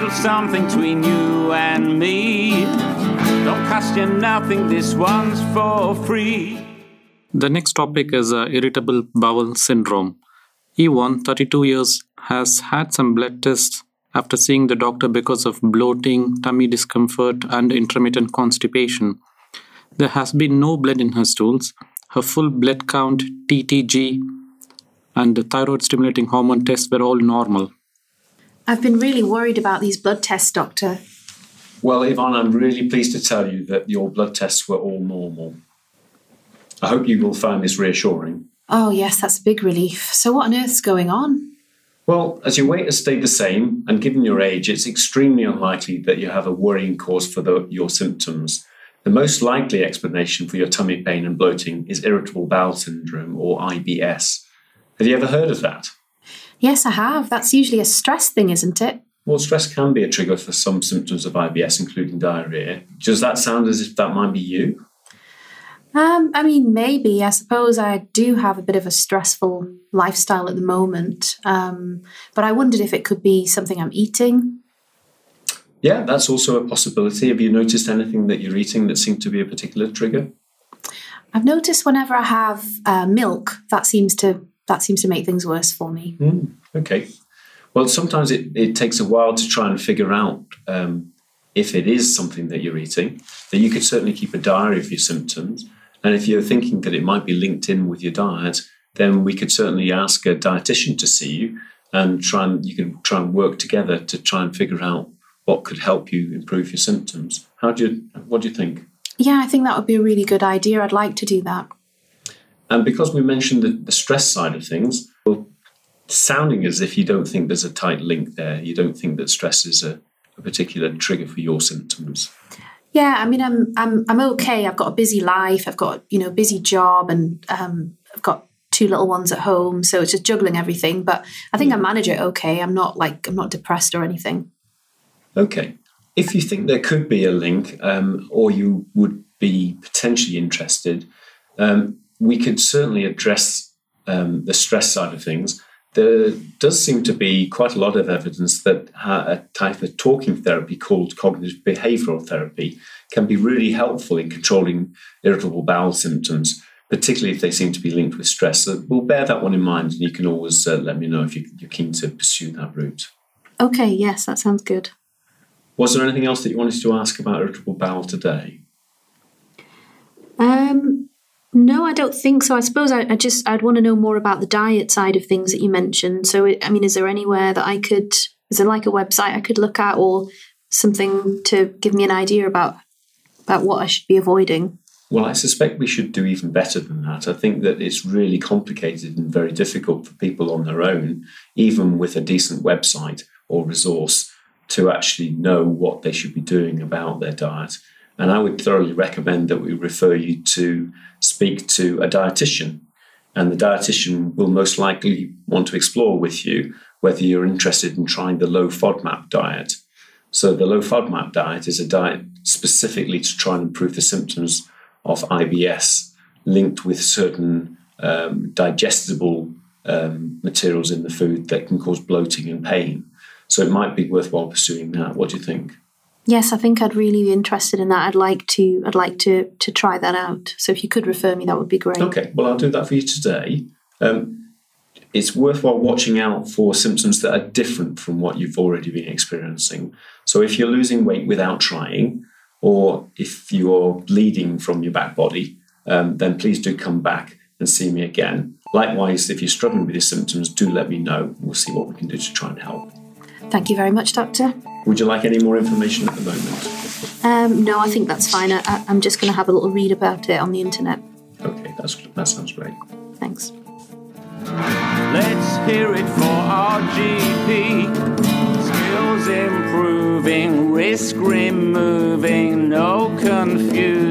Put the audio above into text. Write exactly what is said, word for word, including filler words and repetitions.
little something between you and me. Don't cost you nothing, this one's for free. The next topic is uh, irritable bowel syndrome. Yvonne, thirty-two years, has had some blood tests after seeing the doctor because of bloating, tummy discomfort, and intermittent constipation. There has been no blood in her stools. Her full blood count, T T G, and the thyroid-stimulating hormone tests were all normal. I've been really worried about these blood tests, Doctor. Well, Yvonne, I'm really pleased to tell you that your blood tests were all normal. I hope you will find this reassuring. Oh, yes, that's a big relief. So what on earth's going on? Well, as your weight has stayed the same, and given your age, it's extremely unlikely that you have a worrying cause for the, your symptoms. The most likely explanation for your tummy pain and bloating is irritable bowel syndrome, or I B S. Have you ever heard of that? Yes, I have. That's usually a stress thing, isn't it? Well, stress can be a trigger for some symptoms of I B S, including diarrhea. Does that sound as if that might be you? Um, I mean, maybe. I suppose I do have a bit of a stressful lifestyle at the moment. Um, but I wondered if it could be something I'm eating. Yeah, that's also a possibility. Have you noticed anything that you're eating that seemed to be a particular trigger? I've noticed whenever I have uh, milk, that seems to that seems to make things worse for me. Mm, okay. Well, sometimes it, it takes a while to try and figure out um, if it is something that you're eating. That you could certainly keep a diary of your symptoms. And if you're thinking that it might be linked in with your diet, then we could certainly ask a dietitian to see you and try and you can try and work together to try and figure out what could help you improve your symptoms. How do you, what do you think? Yeah, I think that would be a really good idea. I'd like to do that. And because we mentioned the, the stress side of things, well, sounding as if you don't think there's a tight link there, you don't think that stress is a, a particular trigger for your symptoms. Yeah, I mean, I'm I'm I'm okay. I've got a busy life. I've got, you know, a busy job, and um, I've got two little ones at home. So it's just juggling everything. But I think I manage it okay. I'm not like I'm not depressed or anything. Okay. If you think there could be a link, um, or you would be potentially interested, um, we could certainly address um, the stress side of things. There does seem to be quite a lot of evidence that a type of talking therapy called cognitive behavioural therapy can be really helpful in controlling irritable bowel symptoms, particularly if they seem to be linked with stress. So we'll bear that one in mind, and you can always uh, let me know if you, you're keen to pursue that route. Okay, yes, that sounds good. Was there anything else that you wanted to ask about irritable bowel today? Um... No, I don't think so. I suppose I, I just, I'd want to know more about the diet side of things that you mentioned. So, I mean, is there anywhere that I could, is there like a website I could look at or something to give me an idea about, about what I should be avoiding? Well, I suspect we should do even better than that. I think that it's really complicated and very difficult for people on their own, even with a decent website or resource, to actually know what they should be doing about their diet. And I would thoroughly recommend that we refer you to speak to a dietitian. And the dietitian will most likely want to explore with you whether you're interested in trying the low FODMAP diet. So the low FODMAP diet is a diet specifically to try and improve the symptoms of I B S linked with certain um, digestible um, materials in the food that can cause bloating and pain. So it might be worthwhile pursuing that. What do you think? Yes, I think I'd really be interested in that. I'd like to I'd like to to try that out. So if you could refer me, that would be great. Okay, well, I'll do that for you today. Um, it's worthwhile watching out for symptoms that are different from what you've already been experiencing. So if you're losing weight without trying, or if you're bleeding from your back body, um, then please do come back and see me again. Likewise, if you're struggling with your symptoms, do let me know. We'll see what we can do to try and help. Thank you very much, Doctor. Would you like any more information at the moment? Um, no, I think that's fine. I, I'm just going to have a little read about it on the internet. Okay, that's, that sounds great. Thanks. Let's hear it for our G P. Skills improving, risk removing, no confusion.